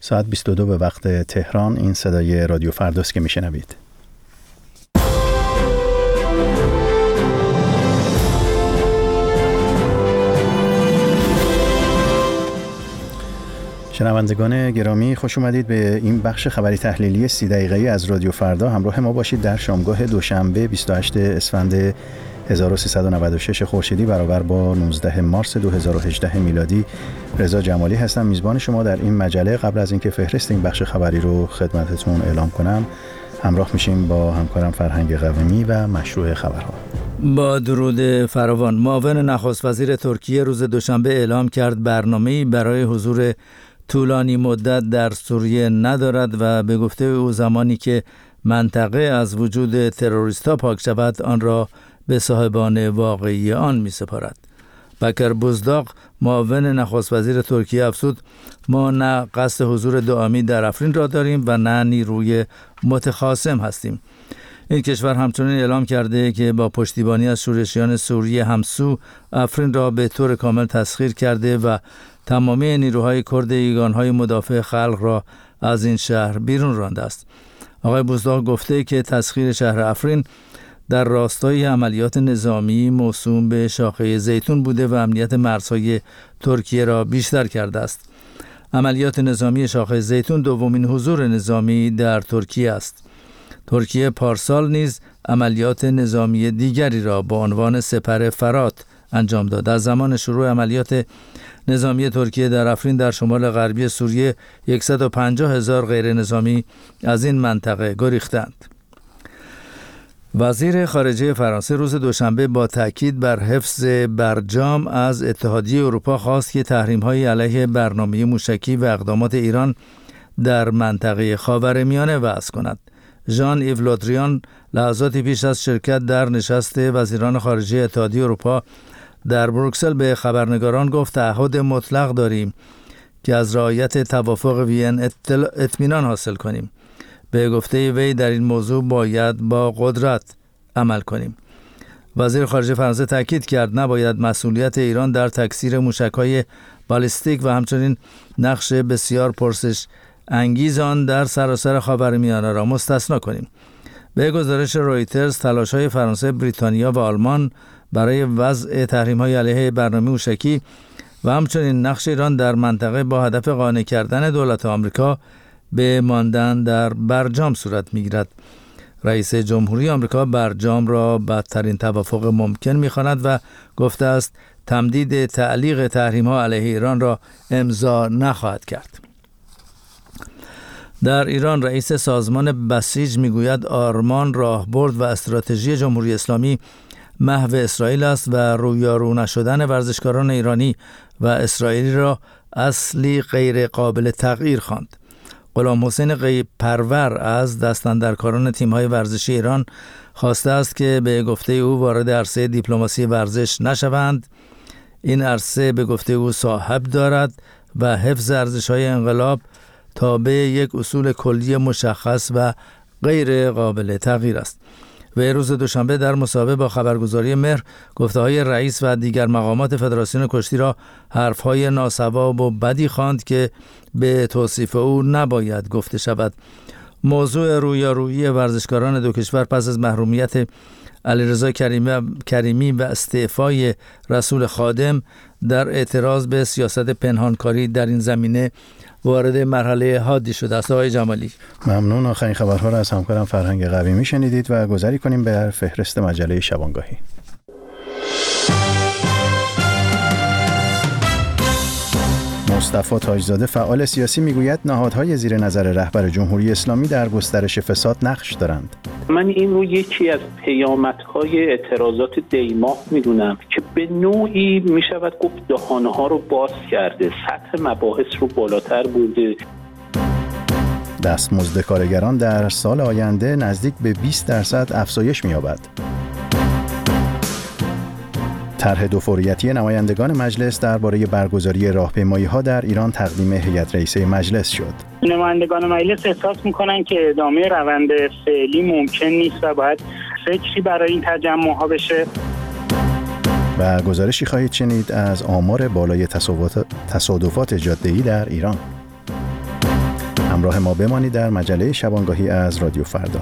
ساعت 22 به وقت تهران. این صدای رادیو فرداست که میشنوید. شنوندگان گرامی، خوش اومدید به این بخش خبری تحلیلی 30 دقیقه‌ای از رادیو فردا. همراه ما باشید در شامگاه دوشنبه 28 اسفند 1396 خورشیدی برابر با 19 مارس 2018 میلادی. رضا جمالی هستم، میزبان شما در این مجله. قبل از اینکه فهرست این بخش خبری رو خدمتتون اعلام کنم، همراه میشیم با همکارم فرهنگ قویمی و مشروع خبرها. با درود فراوان. معاون نخست وزیر ترکیه روز دوشنبه اعلام کرد برنامه‌ای برای حضور طولانی مدت در سوریه ندارد و به گفته او زمانی که منطقه از وجود تروریست‌ها پاک شود آن را به صاحبان واقعی آن می سپارد. بکر بوزداق معاون نخست وزیر ترکیه افزود: ما نه قصد حضور دائمی در افرین را داریم و نه نیروی متخاصم هستیم. این کشور همچنین اعلام کرده که با پشتیبانی از شورشیان سوریه همسو افرین را به طور کامل تسخیر کرده و تمامی نیروهای کرد یگانهای مدافع خلق را از این شهر بیرون رانده است. آقای بوزداق گفته که تسخیر شهر افرین در راستای عملیات نظامی موسوم به شاخه زیتون بوده و امنیت مرزهای ترکیه را بیشتر کرده است. عملیات نظامی شاخه زیتون دومین حضور نظامی در ترکیه است. ترکیه پارسال نیز عملیات نظامی دیگری را با عنوان سپر فرات انجام داد. از زمان شروع عملیات نظامی ترکیه در افرین در شمال غربی سوریه 150,000 غیر نظامی از این منطقه گریختند. وزیر خارجه فرانسه روز دوشنبه با تاکید بر حفظ برجام از اتحادیه اروپا خواست که تحریم‌های علیه برنامه موشکی و اقدامات ایران در منطقه خاورمیانه وضع کند. ژان ایو لودریان لحظاتی پیش از شرکت در نشست وزیران خارجه اتحادیه اروپا در بروکسل به خبرنگاران گفت: تعهد مطلق داریم که از رعایت توافق وین اطمینان حاصل کنیم. به گفته وی در این موضوع باید با قدرت عمل کنیم. وزیر خارجه فرانسه تاکید کرد نباید مسئولیت ایران در تکثیر موشک‌های بالیستیک و همچنین نقش بسیار پرسش انگیز آن در سراسر خاورمیانه را مستثنا کنیم. به گزارش رویترز، تلاش‌های فرانسه، بریتانیا و آلمان برای وضع تحریم‌های علیه برنامه موشکی و همچنین نقش ایران در منطقه با هدف قانع کردن دولت آمریکا به ماندن در برجام صورت می‌گیرد. رئیس جمهوری آمریکا برجام را بدترین توافق ممکن می‌خواند و گفته است تمدید تعلیق تحریم‌ها علیه ایران را امضا نخواهد کرد. در ایران رئیس سازمان بسیج میگوید آرمان، راهبرد و استراتژی جمهوری اسلامی محو اسرائیل است و رویارو نشدن ورزشکاران ایرانی و اسرائیلی را اصلی غیر قابل تغییر خواند. غلام حسین غیب پرور از دستاندرکاران تیم‌های ورزشی ایران خواسته است که به گفته او وارد عرصه دیپلماسی ورزش نشوند. این عرصه به گفته او صاحب دارد و حفظ ارزش‌های انقلاب تابع یک اصول کلی مشخص و غیر قابل تغییر است. و روز دوشنبه در مصاحبه با خبرگزاری مهر گفته‌های رئیس و دیگر مقامات فدراسیون کشتی را حرف‌های ناصواب و بدی خواند که به توصیف او نباید گفته شود. موضوع رویارویی ورزشکاران دو کشور پس از محرومیت علیرضا کریمی و استعفای رسول خادم در اعتراض به سیاست پنهانکاری در این زمینه وارد مرحله حادی شده است. آقای جمالی، ممنون. آخرین خبرها را از همکارم فرهنگ قویمی شنیدید و گذاری کنیم به فهرست مجله شبانگاهی. مصطفی تاجزاده فعال سیاسی میگوید نهادهای زیر نظر رهبر جمهوری اسلامی در گسترش فساد نقش دارند. من این رو یکی از پیامدهای اعتراضات دیماه میدونم که به نوعی میشود گفت دهانه‌ها رو باز کرده، سطح مباحث رو بالاتر برده. دستمزد کارگران در سال آینده نزدیک به 20% افزایش می‌یابد. طرح دوفوریتی نمایندگان مجلس درباره برگزاری راهپیمایی‌ها در ایران تقدیم هیئت رئیسه مجلس شد. نمایندگان مجلس احساس می‌کنند که ادامه روند فعلی ممکن نیست و باید فکری برای این تجمع‌ها بشه. و گزارشی خواهید شنید از آمار بالای تصادفات جاده‌ای در ایران. همراه ما بمانید در مجله شبانگاهی از رادیو فردا.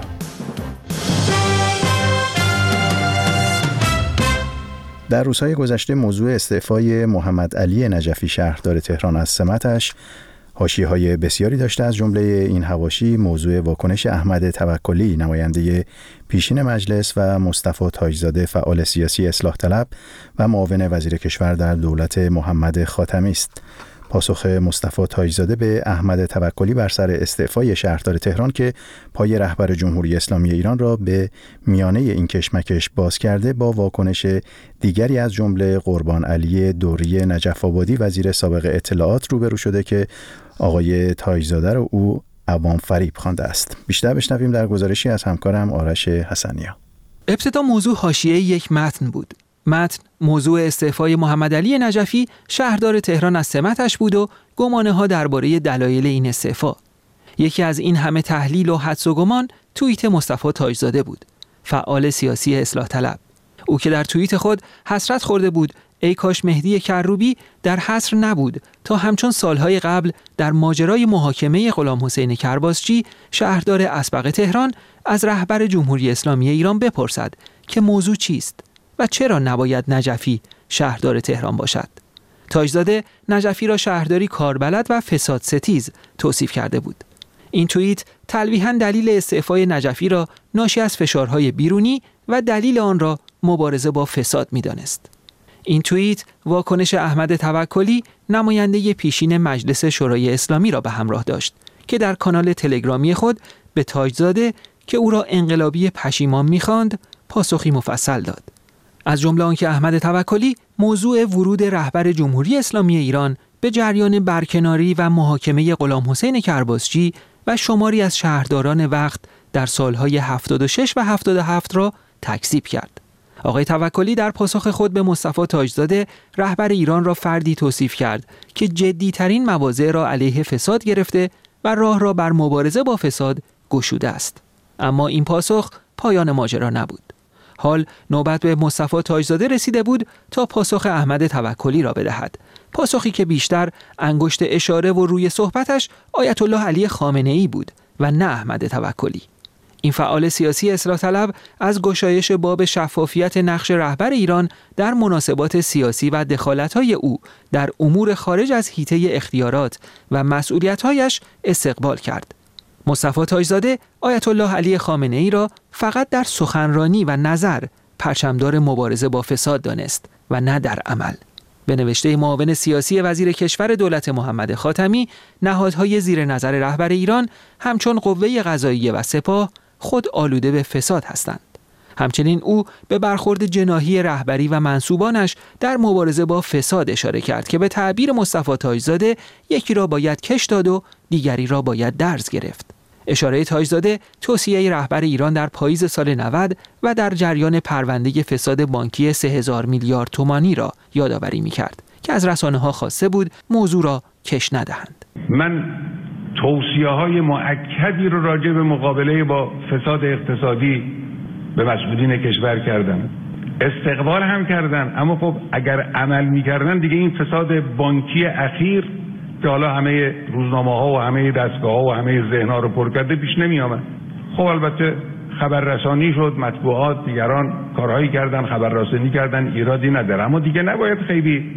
در روزهای گذشته موضوع استعفای محمد علی نجفی شهردار تهران از سمتش حاشیه‌های بسیاری داشته. از جمله این حواشی موضوع واکنش احمد توکلی نماینده پیشین مجلس و مصطفی تاجزاده فعال سیاسی اصلاح طلب و معاون وزیر کشور در دولت محمد خاتمی است. پاسخ مصطفی تاجزاده به احمد توکلی بر سر استعفای شهردار تهران که پای رهبر جمهوری اسلامی ایران را به میانه این کشمکش باز کرده با واکنش دیگری از جمله قربان علی دوری نجف آبادی وزیر سابق اطلاعات روبرو شده که آقای تاجزاده را او عوام فریب خوانده است. بیشتر بشنویم در گزارشی از همکارم آرش حسنیا. ابتدا موضوع حاشیه یک متن بود. متن موضوع استعفای محمد علی نجفی شهردار تهران از سمتش بود و گمانه‌ها درباره دلایل این استعفا. یکی از این همه تحلیل و حدس و گمان توییت مصطفی تاجزاده بود، فعال سیاسی اصلاح طلب. او که در توییت خود حسرت خورده بود ای کاش مهدی کروبی در حصر نبود تا همچون سالهای قبل در ماجرای محاکمه غلام حسین کرباسچی شهردار اسبق تهران از رهبر جمهوری اسلامی ایران بپرسد که موضوع چیست و چرا نباید نجفی شهردار تهران باشد. تاجزاده نجفی را شهرداری کاربلد و فساد ستیز توصیف کرده بود. این توییت تلویحاً دلیل استعفای نجفی را ناشی از فشارهای بیرونی و دلیل آن را مبارزه با فساد می‌دانست. این توییت واکنش احمد توکلی نماینده پیشین مجلس شورای اسلامی را به همراه داشت که در کانال تلگرامی خود به تاجزاده که او را انقلابی پشیمان می‌خواند پاسخی مفصل داد. از جمله آنکه احمد توکلی موضوع ورود رهبر جمهوری اسلامی ایران به جریان برکناری و محاکمه غلام حسین کرباسچی و شماری از شهرداران وقت در سالهای 76 و 77 را تکذیب کرد. آقای توکلی در پاسخ خود به مصطفی تاجزاده رهبر ایران را فردی توصیف کرد که جدی‌ترین مواضع را علیه فساد گرفته و راه را بر مبارزه با فساد گشوده است. اما این پاسخ پایان ماجرا نبود. حال نوبت به مصطفی تاجزاده رسیده بود تا پاسخ احمد توکلی را بدهد. پاسخی که بیشتر انگشت اشاره و روی صحبتش آیت الله علی خامنه‌ای بود و نه احمد توکلی. این فعال سیاسی اصلاح طلب از گشایش باب شفافیت نقش رهبر ایران در مناسبات سیاسی و دخالت‌های او در امور خارج از حیطه اختیارات و مسئولیت‌هایش استقبال کرد. مصطفی تاجزاده آیت الله علی خامنه‌ای را فقط در سخنرانی و نظر پرچمدار مبارزه با فساد دانست و نه در عمل. به نوشته معاون سیاسی وزیر کشور دولت محمد خاتمی، نهادهای زیر نظر رهبر ایران همچون قوه قضاییه و سپاه خود آلوده به فساد هستند. همچنین او به برخورد جناحی رهبری و منصوبانش در مبارزه با فساد اشاره کرد که به تعبیر مصطفی تاجزاده یکی را باید کش داد و دیگری را باید درز گرفت. اشاره تاجزاده توصیه رهبر ایران در پاییز سال 90 و در جریان پرونده فساد بانکی 3000 میلیارد تومانی را یادآوری می‌کرد که از رسانه‌ها خواسته بود موضوع را کش ندهند. من توصیه‌های مؤکدی رو راجع به مقابله با فساد اقتصادی به مسئولین کشور کردم. استقبال هم کردن، اما خب اگر عمل می‌کردن دیگه این فساد بانکی اخیر که حالا همه روزنامه‌ها و همه دستگاه‌ها و همه ذهن‌ها رو پر کرده پیش نمی‌آمد. خب البته خبررسانی شد، مطبوعات دیگران کارهایی کردن، خبررسانی کردن، ایرادی نداره، اما دیگه نباید خیلی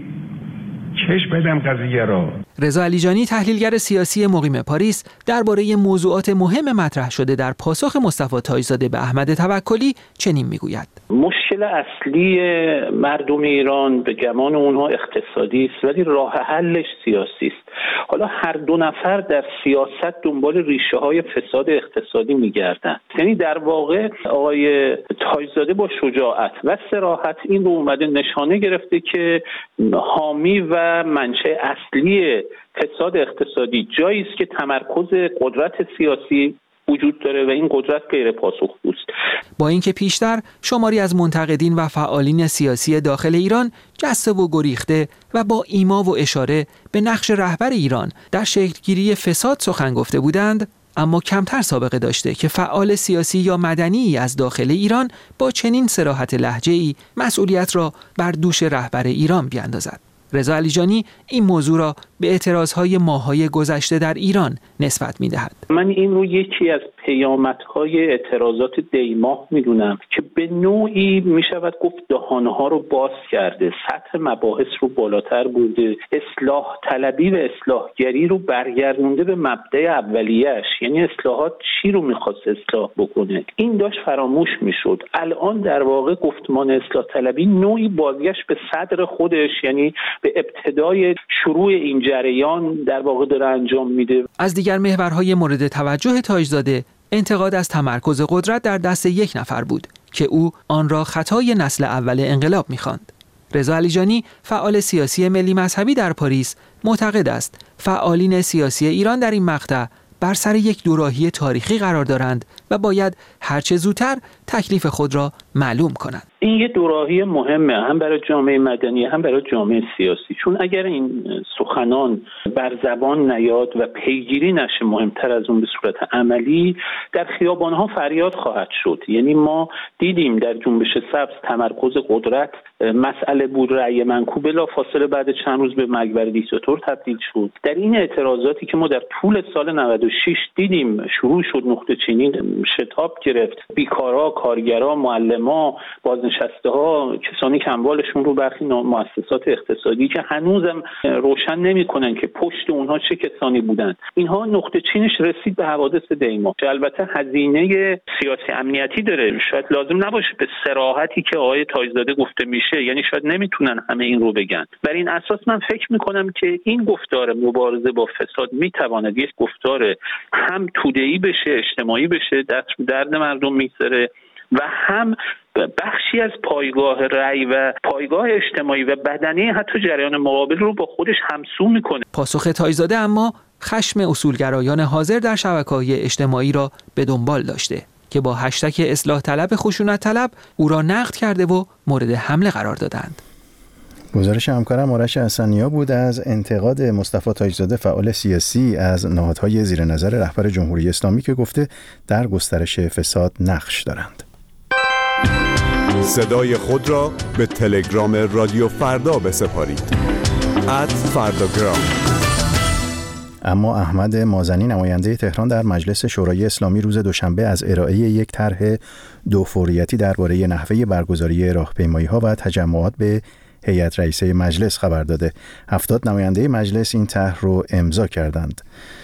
چش بدم قضیه را. رضا علیجانی تحلیلگر سیاسی مقیم پاریس درباره موضوعات مهم مطرح شده در پاسخ مصطفی تاجزاده به احمد توکلی چنین میگوید: مشکل اصلی مردم ایران به گمان اونها اقتصادی است ولی راه حلش سیاسی است. حالا هر دو نفر در سیاست دنبال ریشه های فساد اقتصادی میگردن. یعنی در واقع آقای تاجزاده با شجاعت و صراحت این رو اومده نشانه گرفته که حامی و منشأ اصلی فساد اقتصادی جایی است که تمرکز قدرت سیاسی وجود داره و این قدرت غیر پاسخگوست. با اینکه پیشتر شماری از منتقدین و فعالین سیاسی داخل ایران جسته و گریخته و با ایما و اشاره به نقش رهبر ایران در شکلگیری فساد سخن گفته بودند، اما کمتر سابقه داشته که فعال سیاسی یا مدنی از داخل ایران با چنین صراحت لهجه‌ای مسئولیت را بر دوش رهبر ایران بیاندازد. رضا علیجانی این موضوع را به اعتراضهای ماه‌های گذشته در ایران نسبت می‌دهد. من این رو یکی از پیامدهای اعتراضات دی‌ماه می‌دونم که به نوعی می‌شود گفت دهان‌ها رو باز کرده، سطح مباحث رو بالاتر برده، اصلاح طلبی و اصلاحگری رو برگردونده به مبدأ اولیه‌اش. یعنی اصلاحات چی رو می‌خواست اصلاح بکنه؟ این داشت فراموش می‌شد. الان در واقع گفتمان اصلاح طلبی نوعی بازگشت به صدر خودش، یعنی به ابتدای شروع این جریان در واقع داره انجام میده. از دیگر محورهای مورد توجه تاجزاده انتقاد از تمرکز قدرت در دست یک نفر بود که او آن را خطای نسل اول انقلاب می‌خواند. رضا علیجانی، فعال سیاسی ملی مذهبی در پاریس، معتقد است فعالین سیاسی ایران در این مقطع بر سر یک دوراهی تاریخی قرار دارند و باید هرچه زودتر تکلیف خود را معلوم کنند. این یه دوراهی مهمه، هم برای جامعه مدنی هم برای جامعه سیاسی، چون اگر این سخنان بر زبان نیاد و پیگیری نشه مهمتر از اون به صورت عملی، در خیابان‌ها فریاد خواهد شد. یعنی ما دیدیم در جنبش سبز تمرکز قدرت مسئله بود، رأی منکوب بلا فاصله بعد چند روز به مگبر دیکتاتور تبدیل شد. در این اعتراضاتی که ما در طول سال 96 دیدیم شروع شد، نقطه چینی شتاب گرفت، بیکارا، کارگرا، معلما، بازنشسته ها، کسانی که اموالشون رو برخی مؤسسات اقتصادی که هنوزم روشن نمی‌کنن که پشت اونها چه کسانی بودند، اینها نقطه چینش رسید به حوادث دی‌ماه که البته هزینه سیاسی امنیتی داره. شاید لازم نباشه به صراحتی که آقای تاجزاده گفته میشه، یعنی شاید نمیتونن همه این رو بگن. بر این اساس من فکر میکنم که این گفتار مبارزه با فساد میتواند یک گفتار هم توده‌ای بشه، اجتماعی بشه، درد مردم میگذره و هم بخشی از پایگاه رأی و پایگاه اجتماعی و بدنی حتی جریان مقابل رو با خودش همسو میکنه. پاسخ تاجزاده اما خشم اصولگرایان حاضر در شبکه‌های اجتماعی را به دنبال داشته که با هشتگ اصلاح طلب خشونت طلب او را نقد کرده و مورد حمله قرار دادند. گزارش همکارم آرش حسنیا بود از انتقاد مصطفی تاجزاده فعال سیاسی از نهادهای زیر نظر رهبر جمهوری اسلامی که گفته در گسترش فساد نقش دارند. صدای خود را به تلگرام رادیو فردا بسپارید. @فرداگرام. اما احمد مازنی نماینده تهران در مجلس شورای اسلامی روز دوشنبه از ارائه یک طرح دوفوریتی درباره نحوه برگزاری راهپیمایی‌ها و تجمعات به هیئت رئیسه مجلس خبر داده. 70 نماینده مجلس این طرح رو امضا کردند.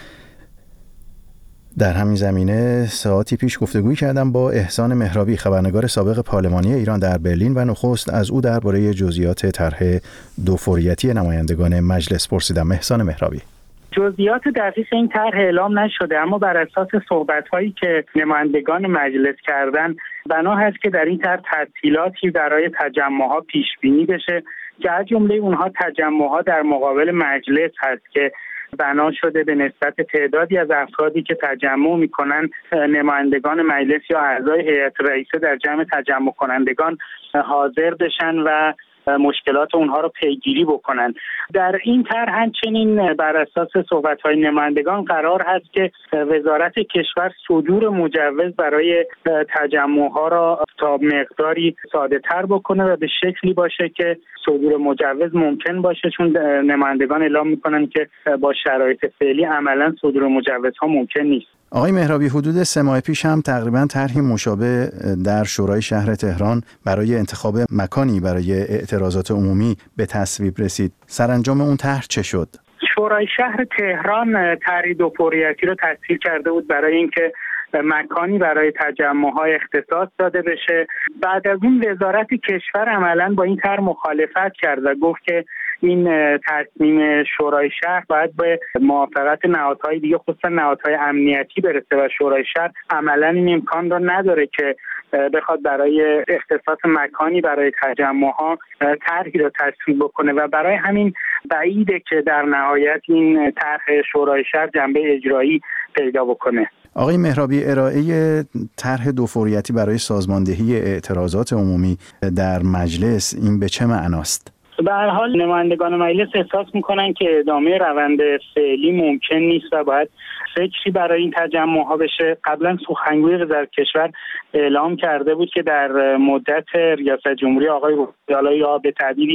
در همین زمینه ساعتی پیش گفتگویی کردم با احسان مهرابی، خبرنگار سابق پارلمانی ایران در برلین، و نخست از او درباره جزئیات طرح دوفوریتی نمایندگان مجلس پرسیدم. احسان مهرابی: جزئیات دقیق این طرح اعلام نشده، اما بر اساس صحبت‌هایی که نمایندگان مجلس کردن بنا هست که در این طرح تعطیلاتی برای تجمع‌ها پیش بینی بشه که از جمله اونها تجمع‌ها در مقابل مجلس هست که بنا شده به نسبت تعدادی از افرادی که تجمع میکنن نمایندگان مجلس یا اعضای هیئت رئیسه در جمع تجمع کنندگان حاضر بشن و مشکلات اونها رو پیگیری بکنن. در این طرح همچنین بر اساس صحبت‌های نمایندگان قرار هست که وزارت کشور صدور مجوز برای تجمع‌ها را تا مقداری ساده‌تر بکنه و به شکلی باشه که صدور مجوز ممکن باشه، چون نمایندگان اعلام میکنن که با شرایط فعلی عملاً صدور مجوزها ممکن نیست. آقای مهرابی، حدود 3 ماه پیش هم تقریبا طرحی مشابه در شورای شهر تهران برای انتخاب مکانی برای اعتراضات عمومی به تصویب رسید. سرانجام اون طرح چه شد؟ شورای شهر تهران طرح دوفوریتی رو تصویب کرده بود برای اینکه مکانی برای تجمع‌ها اختصاص داده بشه. بعد از اون وزارت کشور عملاً با این طرح مخالفت کرد و گفت که این تصمیم شورای شهر باید به موافقت نهادهای دیگه، خصوصا نهادهای امنیتی برسه و شورای شهر عملاً این امکان رو نداره که بخواد برای اختصاص مکانی برای تجمع‌ها طرحی رو تصویب بکنه و برای همین بعیده که در نهایت این طرح شورای شهر جنبه اجرایی پیدا بکنه. آقای مهرابی، ارائه طرح دوفوریتی برای سازماندهی اعتراضات عمومی در مجلس این به چه معناست؟ به هر حال نمایندگان مجلس احساس میکنن که ادامه روند فعلی ممکن نیست و باید فکری برای این تجمع‌ها بشه. قبلا سخنگوی وزارت کشور اعلام کرده بود که در مدت ریاست جمهوری آقای روحانی یا به تعبیری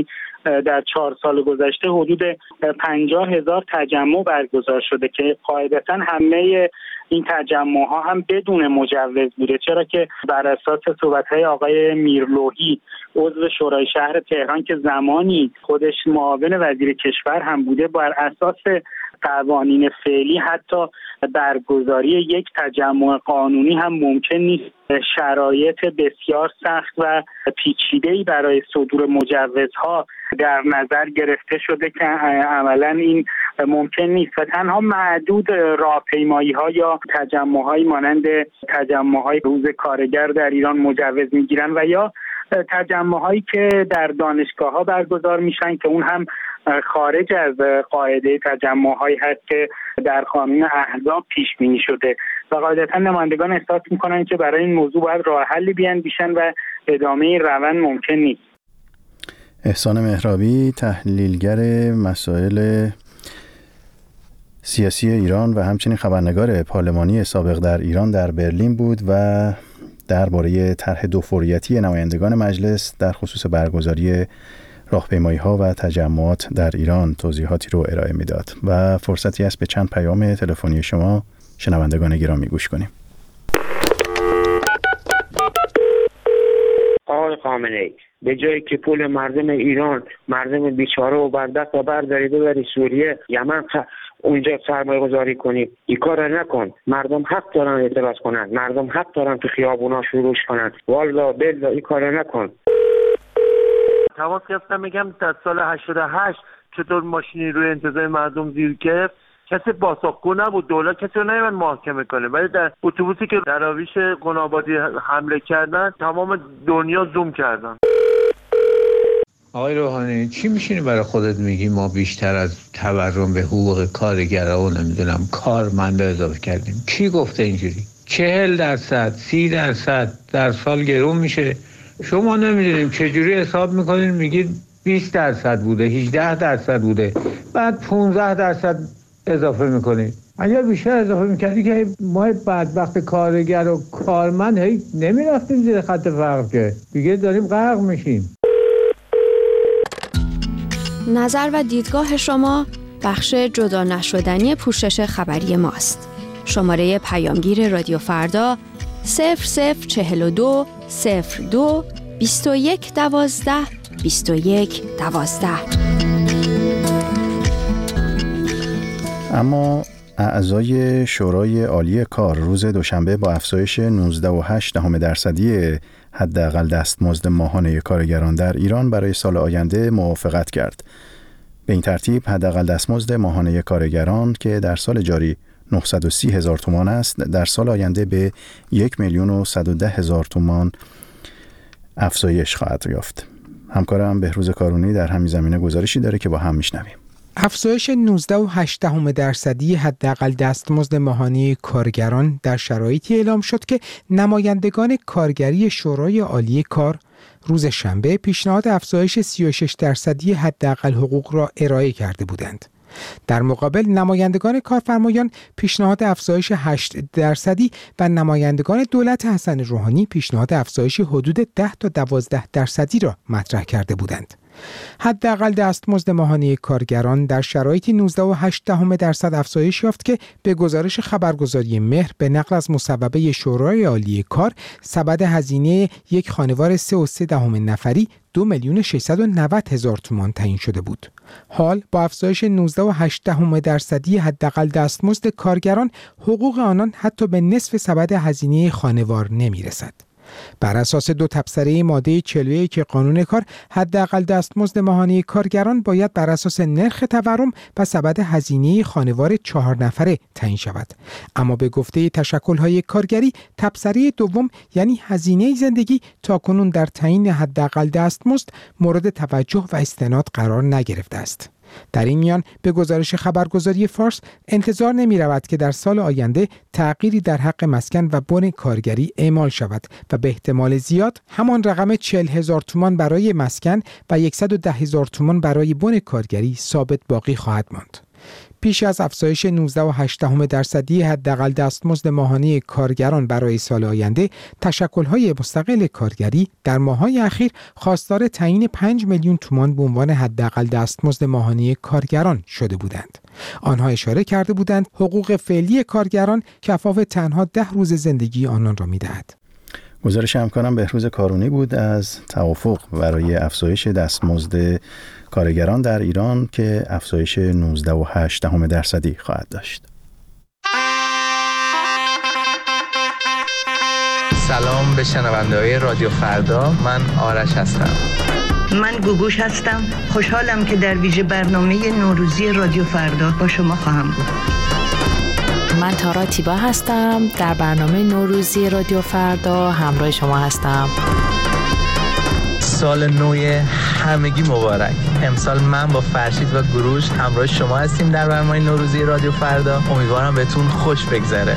در 4 سال گذشته حدود 50,000 تجمع برگزار شده که قاعدتاً همه این تجمع‌ها هم بدون مجوز بوده، چرا که بر اساس صحبت‌های آقای میرلوحی عضو شورای شهر تهران که زمانی خودش معاون وزیر کشور هم بوده، بر اساس قوانین فعلی حتی برگزاری یک تجمع قانونی هم ممکن نیست. شرایط بسیار سخت و پیچیده‌ای برای صدور مجوزها در نظر گرفته شده که عملاً این ممکن نیست و تنها معدود راهپیمایی‌ها یا تجمع‌هایی مانند تجمع‌های روز کارگر در ایران مجوز می‌گیرن و یا تجمع‌هایی که در دانشگاه‌ها برگزار میشن که اون هم خارج از قاعده تجمع‌هایی هست که در قانون احزاب پیش بینی شده و قاعدتاً نمایندگان احساس می‌کنن که برای این موضوع باید راه حلی بیندیشن و ادامه روند ممکن نیست. احسان مهرابی، تحلیلگر مسائل سیاسی ایران و همچنین خبرنگار پارلمانی سابق در ایران در برلین بود و درباره طرح دوفوریتی نمایندگان مجلس در خصوص برگزاری راهپیمایی‌ها و تجمعات در ایران توضیحاتی رو ارائه میداد و فرصتی است به چند پیام تلفنی شما شنوندگان گرامی گوش کنیم. آقای خامنه‌ای، به جایی که پول مردم ایران، مردم بیچاره و بدبخت رو برداری ببری سوریه، یمن، اونجا سرمایه گذاری کنی، این کار رو نکن. مردم حق دارن اعتراض کنن، مردم حق دارن تو خیابونا شروع کنن. والا بلا این کار رو نکن. تماس گرفتم میگم در سال 88 چطور ماشینی روی انتظار مردم زیر گرفت، کسی پاسخگو نبود، دولت کسی رو نمی‌دونه محاکمه کنه، ولی در اتوبوسی که دراویش قنابادی حمله کردن تمام دنیا زوم کردن. آقای روحانی، چی میشینی برای خودت میگی ما بیشتر از تورم به حقوق کارگرها و نمیدونم کارمندا اضافه کردیم؟ کی گفته اینجوری؟ 40%، 30% در سال گرون میشه. شما نمیدونیم چجوری حساب میکنین، میگید 20% بوده، 18% بوده، بعد 15% اضافه میکنید. اگر بیشتر اضافه میکردی که ما بدبخت کارگر و کارمند هی نمیرفتیم زیر خط فقر، که دیگه داریم غرق میشیم. نظر و دیدگاه شما بخش جدا نشدنی پوشش خبری ماست. شماره پیامگیر رادیو فردا 0042 02 21 12 21 12. اما اعضای شورای عالی کار روز دوشنبه با افزایش 19.8% حداقل دستمزد ماهانه کارگران در ایران برای سال آینده موافقت کرد. به این ترتیب حداقل دستمزد ماهانه کارگران که در سال جاری 930,000 تومان است، در سال آینده به 1,110,000 تومان افزایش خواهد یافت. همکارم بهروز کارونی در همین زمینه گزارشی داره که با هم میشنویم. افزایش 19.8% حداقل دستمزد ماهانه کارگران در شرایطی اعلام شد که نمایندگان کارگری شورای عالی کار روز شنبه پیشنهاد افزایش 36% حداقل حقوق را ارائه کرده بودند. در مقابل نمایندگان کارفرمایان پیشنهاد افزایش 8% و نمایندگان دولت حسن روحانی پیشنهاد افزایش حدود 10 تا 12% را مطرح کرده بودند. حداقل دستمزد ماهانه کارگران در شرایطی 19.8% افزایش یافت که به گزارش خبرگزاری مهر به نقل از مصوبه شورای عالی کار سبد هزینه یک خانوار 3.3 نفری 2,690,000 تومان تعیین شده بود. حال با افزایش 19.8% حداقل دستمزد کارگران حقوق آنان حتی به نصف سبد هزینه خانوار نمی‌رسد. بر اساس 2 تبصره ماده 41 قانون کار، حداقل دستمزد ماهانه کارگران باید بر اساس نرخ تورم و سبد هزینه خانوار 4 نفره تعیین شود. اما به گفته تشکل‌های کارگری، تبصره دوم یعنی هزینه زندگی تاکنون در تعیین حداقل دستمزد مورد توجه و استناد قرار نگرفته است. در این میان به گزارش خبرگزاری فارس انتظار نمی رود که در سال آینده تغییری در حق مسکن و بن کارگری اعمال شود و به احتمال زیاد همان رقم 40,000 تومان برای مسکن و 110,000 تومان برای بن کارگری ثابت باقی خواهد ماند. پیش از افزایش 19.8% حداقل دستمزد ماهانه کارگران برای سال آینده، تشکل‌های مستقل کارگری در ماه‌های اخیر خواستار تعیین 5 میلیون تومان به عنوان حداقل دستمزد ماهانه کارگران شده بودند. آنها اشاره کرده بودند حقوق فعلی کارگران کفاف تنها 10 روز زندگی آنان را می‌دهد. گزارش همکارم بهروز کارونی بود از توافق برای افزایش دستمزد کارگران در ایران که افزایش 19.8% خواهد داشت. سلام به شنونده‌های رادیو فردا، من آرش هستم. من گوگوش هستم. خوشحالم که در ویژه برنامه نوروزی رادیو فردا با شما خواهم بود. من تارا تیبا هستم. در برنامه نوروزی رادیو فردا همراه شما هستم. سال نو همگی مبارک. امسال من با فرشید و گروش همراه شما هستیم در برنامه نوروزی رادیو فردا. امیدوارم بهتون خوش بگذره.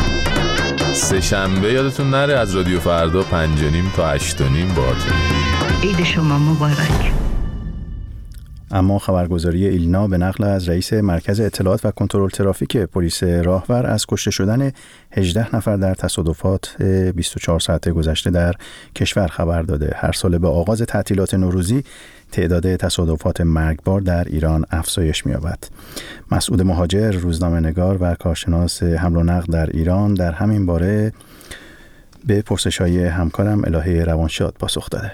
سه شنبه یادتون نره از رادیو فردا 5:30 تا 8:30 باهاتون. عید شما مبارک. اما خبرگزاری ایلنا به نقل از رئیس مرکز اطلاعات و کنترل ترافیک پلیس راهور از کشته شدن 18 نفر در تصادفات 24 ساعت گذشته در کشور خبر داده. هر سال به آغاز تعطیلات نوروزی تعداد تصادفات مرگبار در ایران افزایش می‌یابد. مسعود مهاجر، روزنامه‌نگار و کارشناس حمل و نقل در ایران، در همین باره به پرسش‌های همکارم الهه روانشاد پاسخ داده.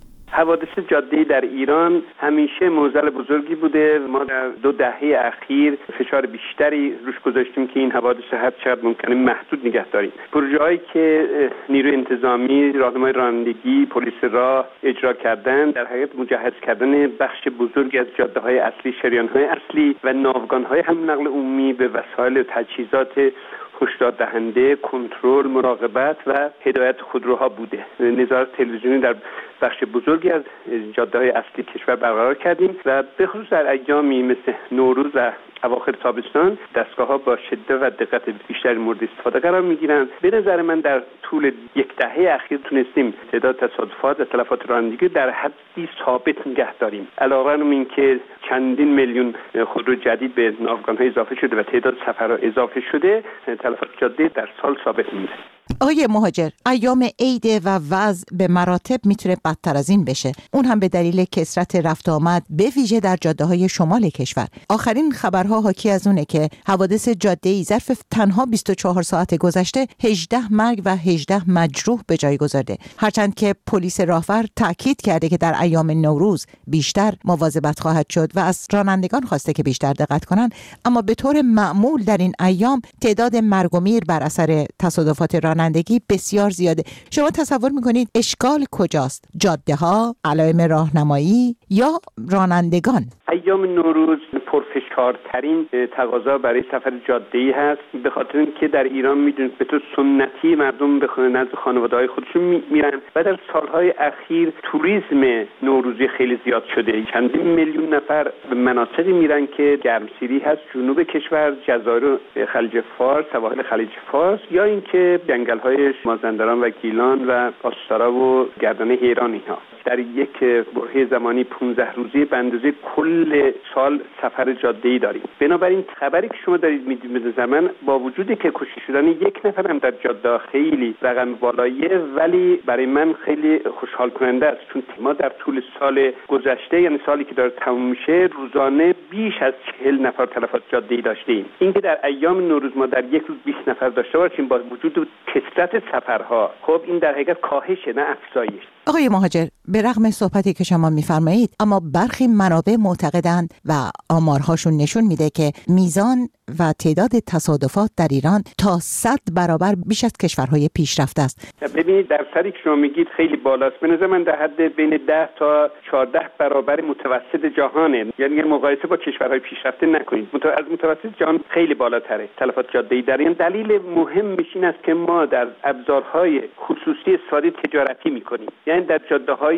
حوادث جاده‌ای در ایران همیشه معضل بزرگی بوده. ما در 2 دهه اخیر فشار بیشتری روش گذاشتیم که این حوادث هر چقدر ممکنه محدود نگه داریم. پروژه‌هایی که نیروی انتظامی، راهنمای رانندگی، پلیس راه اجرا کردن، در حقیقت مجهز کردن بخش بزرگی از جاده‌های اصلی، شریان‌های اصلی و ناوگان‌های حمل نقل عمومی به وسایل و تجهیزات هشدار دهنده، کنترل، مراقبت و هدایت خودروها بوده. نظارت تلویزیونی در بخش بزرگی از جاده‌های اصلی کشور برقرار کردیم و به خصوص در ایامی مثل نوروز و اواخر تابستان دستگاه‌ها با شدت و دقت بیشتری مورد استفاده قرار می‌گیرند. به نظر من در طول 1 دهه اخیر تونستیم تعداد تصادفات و تلفات رانندگی در حدی ثابت نگه داریم. علاوه بر اینکه چندین میلیون خودرو جدید به ناوگان‌ها اضافه شده و تعداد سفرها اضافه شده، تلفات جاده در سال ثابت می‌مونه. آقای مهاجر، ایام عید و وضع به مراتب میتونه بدتر از این بشه، اون هم به دلیل کثرت رفت آمد به ویژه در جاده‌های شمال کشور. آخرین خبرها حاکی از اونه که حوادث جاده‌ای ظرف تنها 24 ساعت گذشته 18 مرگ و 18 مجروح به جای گذارده. هرچند که پلیس راهور تاکید کرده که در ایام نوروز بیشتر مواظبت خواهد شد و از رانندگان خواسته که بیشتر دقت کنن، اما به طور معمول در این ایام تعداد مرگ و میر بر اثر تصادفات رانندگی بسیار زیاده. شما تصور میکنید اشکال کجاست؟ جاده ها، علائم راهنمایی یا رانندگان؟ ایام نوروز پرفشارترین تقاضا برای سفر جاده‌ای هست، به خاطر اینکه در ایران میدونید به طور سنتی مردم به نزد خانواده‌های خودشون میرن و در سالهای اخیر توریسم نوروزی خیلی زیاد شده. چندین میلیون نفر به مناطقی میرن که گرمسیری هست، جنوب کشور، جزایر و خلیج فارس، سواحل خلیج فارس، یا اینکه جنگل‌های مازندران و گیلان و آستارا و گردنه هیران اینها. در یک برهه زمانی 15 روزی به اندازه کل سال سفر جاده‌ای داریم. بنابراین خبری که شما دارید میدید به نظر من با وجودی که کشته شدن 1 نفر هم در جاده خیلی رقم بالاییه، ولی برای من خیلی خوشحال کننده است، چون ما در طول سال گذشته، یعنی سالی که داره تموم میشه، روزانه بیش از 40 نفر تلفات جاده‌ای داشتیم. اینکه در ایام نوروز ما در یک روز 20 نفر داشته باشیم با وجود کثرت سفرها، خب این در حقیقت کاهشه نه افزایش. آقای مهاجر، به رغم صحبتی که شما میفرمایید، اما برخی منابع معتقدند و آمارهاشون نشون میده که میزان و تعداد تصادفات در ایران تا 100 برابر بیش از کشورهای پیشرفته است. ببینید درصدی که شما میگید خیلی بالاست. به نظر من در حد بین 10 تا 14 برابر متوسط جهانه. یعنی مقایسه با کشورهای پیشرفته نکنید. از متوسط جهان خیلی بالاتره تلفات جاده‌ای در این. دلیل مهمش این است که ما در ابزارهای خصوصی استفاده تجارتی میکنیم. یعنی در جاده‌های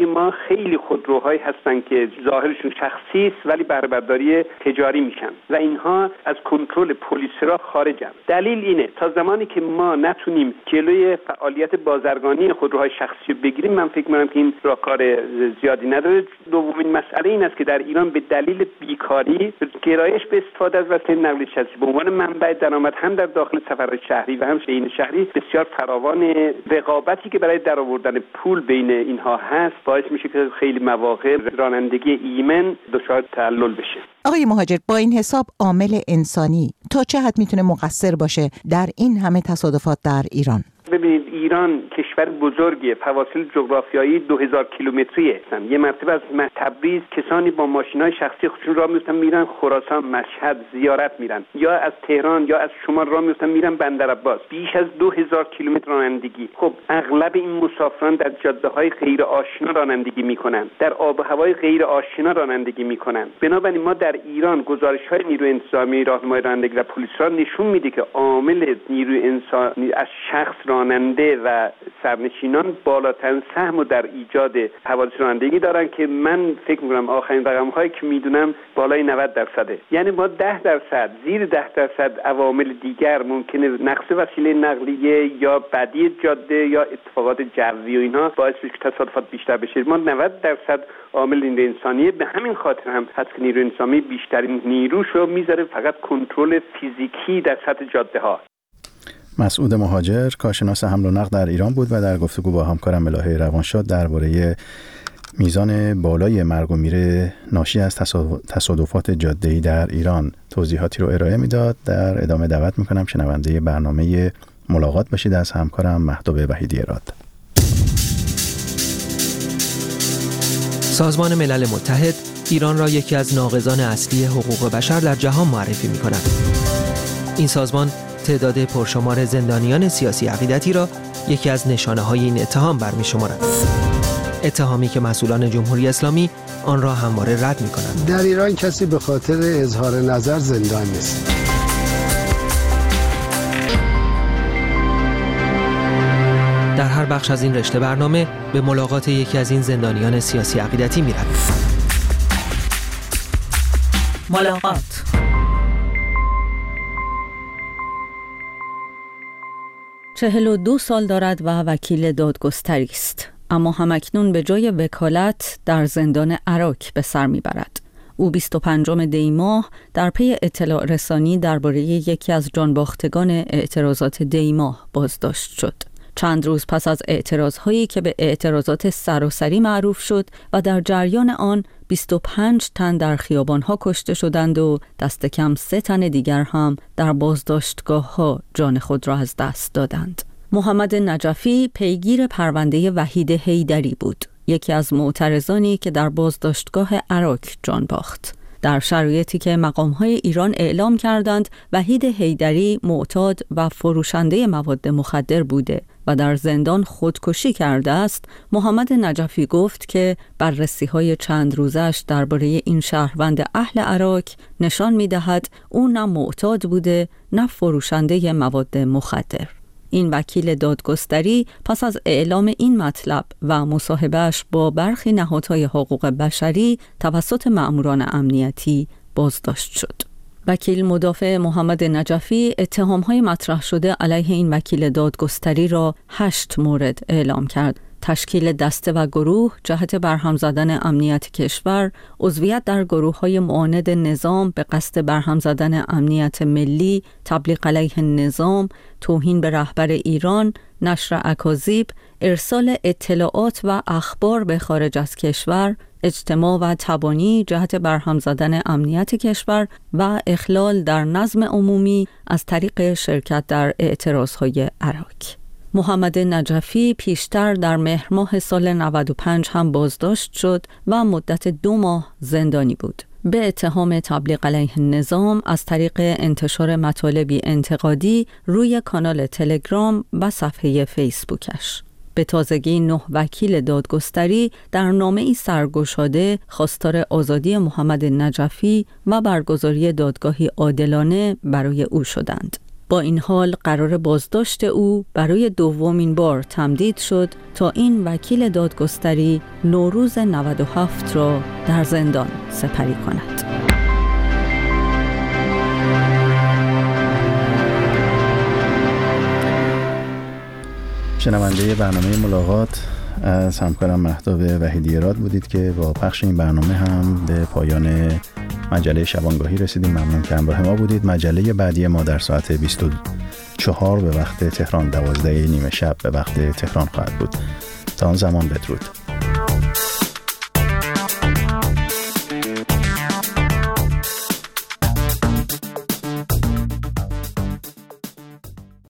ما خیلی خودروهایی هستن که ظاهرشون شخصی است ولی بهره برداری تجاری میشن و اینها از کنترل پلیس را خارجن. دلیل اینه تا زمانی که ما نتونیم جلوی فعالیت بازرگانی خودروهای شخصی بگیریم، من فکر می‌کنم که این راهکار زیادی نداره. دومین مسئله این است که در ایران به دلیل بیکاری گرایش به استفاده از وسیله نقل شخصی به عنوان منبع درآمد هم در داخل سفرهای شهری و هم بین شهری بسیار فراوان. رقابتی که برای درآوردن پول بین اینها هست باعث میشه که خیلی مواقع رانندگی ایمن دچار تعلل بشه. آقای مهاجر، با این حساب عامل انسانی تا چه حد میتونه مقصر باشه در این همه تصادفات در ایران؟ ببینید ایران کشور بزرگیه، فواصل جغرافیایی 2000 کیلومتری هستن. یه مرتبه از تبریز کسانی با ماشین‌های شخصی خودشون راه میفتن میرن خراسان، مشهد زیارت میرن، یا از تهران یا از شمال راه میفتن میرن بندرعباس. بیش از 2000 کیلومتر رانندگی. خب اغلب این مسافران در جاده‌های غیر آشنا رانندگی میکنن، در آب و هوای غیر آشنا رانندگی میکنن. بنابراین ما در ایران گزارش‌های نیروی انتظامی، راهنمای رانندگی و پلیس را نشون میده که عامل نیروی انسانی از شخص راننده و سرنشینان بالاترین سهم در ایجاد حوادث رانندگی دارن که من فکر می‌کنم آخرین رقم‌هایی که میدونم بالای 90%. یعنی ما 10% زیر 10% عوامل دیگر ممکنه نقص وسیله نقلیه یا بدی جاده یا اتفاقات جوی و اینها باعث بشه که تصادفات بیشتر بشه. ما 90% عامل نیروی انسانی، به همین خاطر هم هست که نیروی انسانی بیشترین نیروشو میذاره فقط کنترل فیزیکی در سطح جاده‌ها. مسعود مهاجر، کارشناس حمل و نقل در ایران بود و در گفتگو با همکارم ملاحه روانشاد درباره میزان بالای مرگ و میر ناشی از تصادفات جاده‌ای در ایران توضیحاتی رو ارائه میداد. در ادامه دعوت میکنم شنونده برنامه ملاقات باشید از همکارم مهداب وحیدی راد. سازمان ملل متحد ایران را یکی از ناقضان اصلی حقوق بشر در جهان معرفی می‌کند. این سازمان تعداد پرشمار زندانیان سیاسی عقیدتی را یکی از نشانه‌های این اتهام برمی‌شمارد. اتهامی که مسئولان جمهوری اسلامی آن را همواره رد می‌کنند. در ایران کسی به خاطر اظهار نظر زندان نیست. در هر بخش از این رشته برنامه به ملاقات یکی از این زندانیان سیاسی عقیدتی می‌رویم. ملاقات. چهل و 2 سال دارد و وکیل دادگستری است، اما همکنون به جای وکالت در زندان عراک به سر میبرد. او 25 دی ماه در پی اطلاع رسانی درباره یکی از جانباختگان اعتراضات دی ماه بازداشت شد. چند روز پس از اعتراضهایی که به اعتراضات سراسری معروف شد و در جریان آن 25 تن در خیابانها کشته شدند و دست کم 3 تن دیگر هم در بازداشتگاه‌ها جان خود را از دست دادند. محمد نجفی پیگیر پرونده وحید حیدری بود، یکی از معترضانی که در بازداشتگاه عراک جان باخت. در شرایطی که مقام‌های ایران اعلام کردند وحید حیدری معتاد و فروشنده مواد مخدر بوده و در زندان خودکشی کرده است، محمد نجفی گفت که بررسی‌های چند روزش درباره این شهروند اهل عراک نشان می‌دهد او نه معتاد بوده نه فروشنده مواد مخدر. این وکیل دادگستری پس از اعلام این مطلب و مصاحبهش با برخی نهادهای حقوق بشری توسط مأموران امنیتی بازداشت شد. وکیل مدافع محمد نجفی اتهام‌های مطرح شده علیه این وکیل دادگستری را 8 مورد اعلام کرد: تشکیل دسته و گروه جهت برهم زدن امنیت کشور، عضویت در گروه‌های معاند نظام به قصد برهم زدن امنیت ملی، تبلیغ علیه نظام، توهین به رهبر ایران، نشر اکاذیب، ارسال اطلاعات و اخبار به خارج از کشور، اجتماع و تبانی جهت برهم زدن امنیت کشور و اخلال در نظم عمومی از طریق شرکت در اعتراضهای عراک. محمد نجفی پیشتر در مهر ماه سال 95 هم بازداشت شد و مدت 2 ماه زندانی بود به اتهام تبلیغ علیه نظام از طریق انتشار مطالبی انتقادی روی کانال تلگرام و صفحه فیسبوکش. به تازگی 9 وکیل دادگستری در نامه‌ای سرگشاده خواستار آزادی محمد نجفی و برگزاری دادگاهی عادلانه برای او شدند. با این حال قرار بازداشت او برای دومین بار تمدید شد تا این وکیل دادگستری نوروز 97 را در زندان سپری کند. شنونده برنامه ملاقات از همکارم مهتاب وحیدی‌راد بودید که با پخش این برنامه هم به پایان مجله شبانگاهی رسیدیم. ممنون که همراه ما بودید. مجله بعدی ما در ساعت 24 به وقت تهران، 12 نیم شب به وقت تهران خواهد بود. تا آن زمان بدرود.